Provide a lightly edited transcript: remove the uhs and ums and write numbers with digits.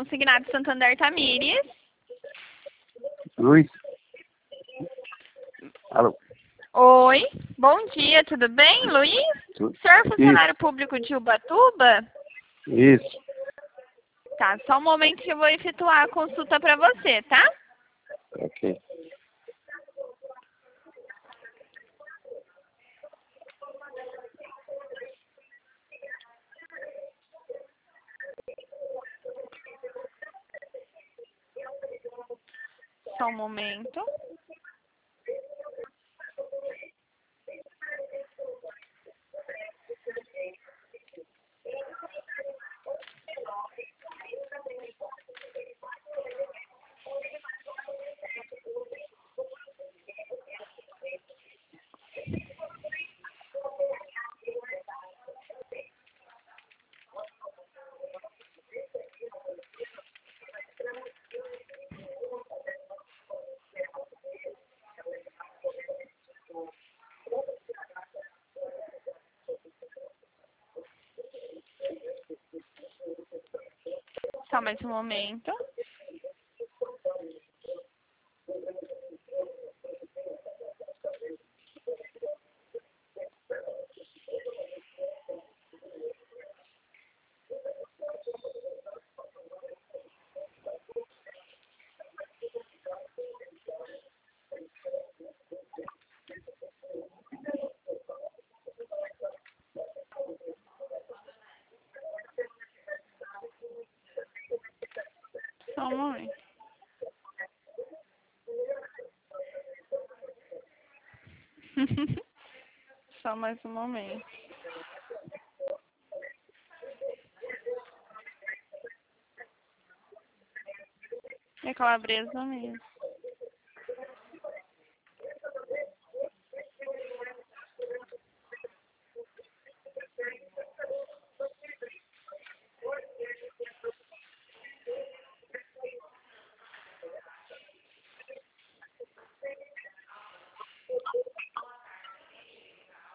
consignado Santander Tamires. Luiz. Alô. Oi, bom dia, tudo bem, Luiz? Senhor é funcionário público de Ubatuba? Isso. Tá, só um momento que eu vou efetuar a consulta para você, tá? Ok. Só um momento. Só mais um momento. Só um momento. Só mais um momento. É calabresa mesmo.